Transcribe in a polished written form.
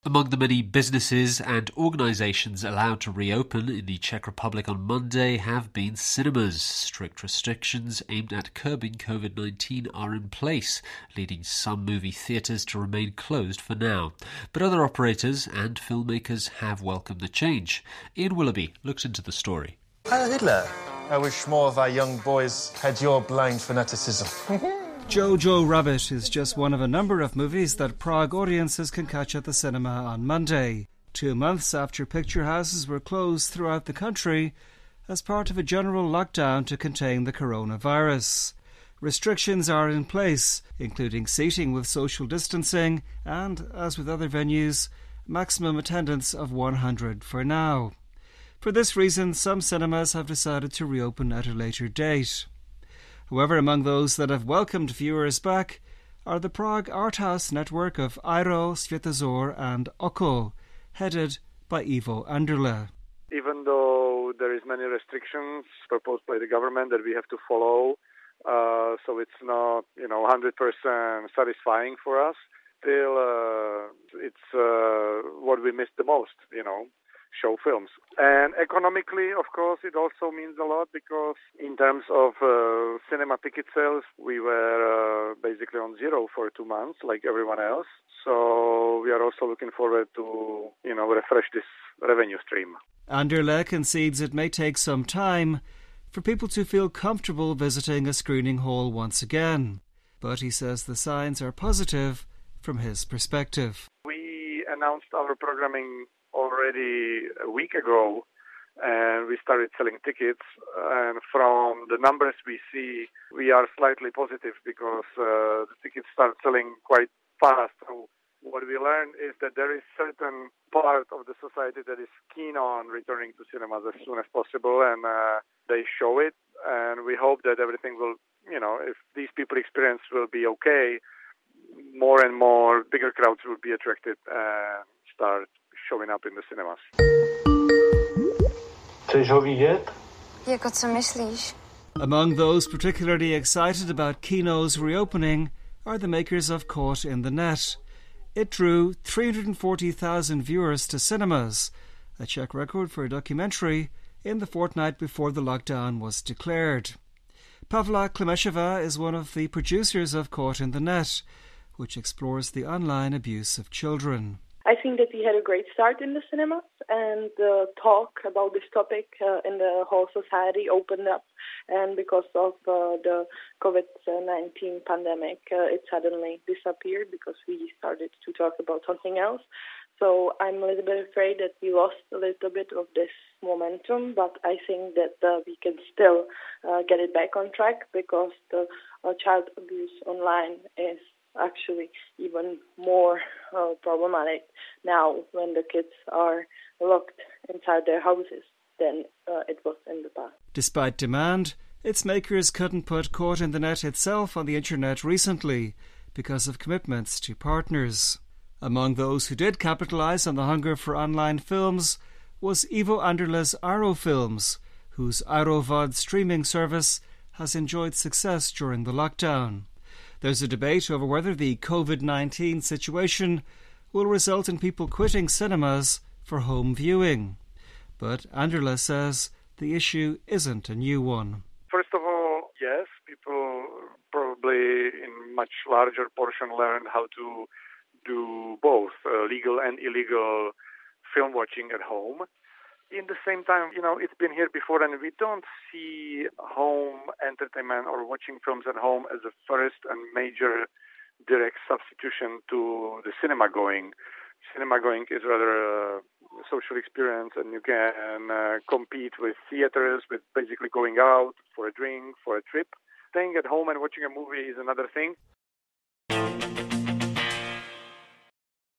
Among the many businesses and organisations allowed to reopen in the Czech Republic on Monday have been cinemas. Strict restrictions aimed at curbing COVID-19 are in place, leading some movie theatres to remain closed for now. But other operators and filmmakers have welcomed the change. Ian Willoughby looks into the story. Heil Hitler! I wish more of our young boys had your blind fanaticism. Jojo Rabbit is just one of a number of movies that Prague audiences can catch at the cinema on Monday, 2 months after picture houses were closed throughout the country as part of a general lockdown to contain the coronavirus. Restrictions are in place, including seating with social distancing and, as with other venues, maximum attendance of 100 for now. For this reason, some cinemas have decided to reopen at a later date. However, among those that have welcomed viewers back are the Prague Art House network of Airo, Svetozor and Oko, headed by Ivo Anderle. Even though there is many restrictions proposed by the government that we have to follow, so it's not, 100% satisfying for us, still it's what we miss the most, show films. And economically, of course, it also means a lot because in terms of cinema ticket sales, we were basically on zero for 2 months like everyone else. So we are also looking forward to, refresh this revenue stream. Anderle concedes it may take some time for people to feel comfortable visiting a screening hall once again. But he says the signs are positive from his perspective. We announced our programming already a week ago, and we started selling tickets. And from the numbers we see, we are slightly positive because the tickets start selling quite fast. So what we learned is that there is certain part of the society that is keen on returning to cinemas as soon as possible, and they show it. And we hope that everything will, if these people experience will be okay, more and more bigger crowds will be attracted and start showing up in the cinemas. Chceš ho vidět? Jako co myslíš? Among those particularly excited about Kino's reopening are the makers of Caught in the Net. It drew 340,000 viewers to cinemas, a Czech record for a documentary, in the fortnight before the lockdown was declared. Pavla Klimesheva is one of the producers of Caught in the Net, which explores the online abuse of children. I think that we had a great start in the cinemas, and the talk about this topic in the whole society opened up. And because of the COVID-19 pandemic, it suddenly disappeared because we started to talk about something else. So I'm a little bit afraid that we lost a little bit of this momentum, but I think that we can still get it back on track because the child abuse online is actually even more problematic now when the kids are locked inside their houses than it was in the past. Despite demand, its makers couldn't put Caught in the Net itself on the internet recently because of commitments to partners. Among those who did capitalise on the hunger for online films was Ivo Anderle's Airo Films, whose Airovod streaming service has enjoyed success during the lockdown. There's a debate over whether the COVID-19 situation will result in people quitting cinemas for home viewing. But Anderle says the issue isn't a new one. First of all, yes, people probably in much larger portion learned how to do both legal and illegal film watching at home. In the same time, it's been here before, and we don't see home entertainment or watching films at home as a first and major direct substitution to the cinema going. Cinema going is rather a social experience, and you can compete with theaters, with basically going out for a drink, for a trip. Staying at home and watching a movie is another thing.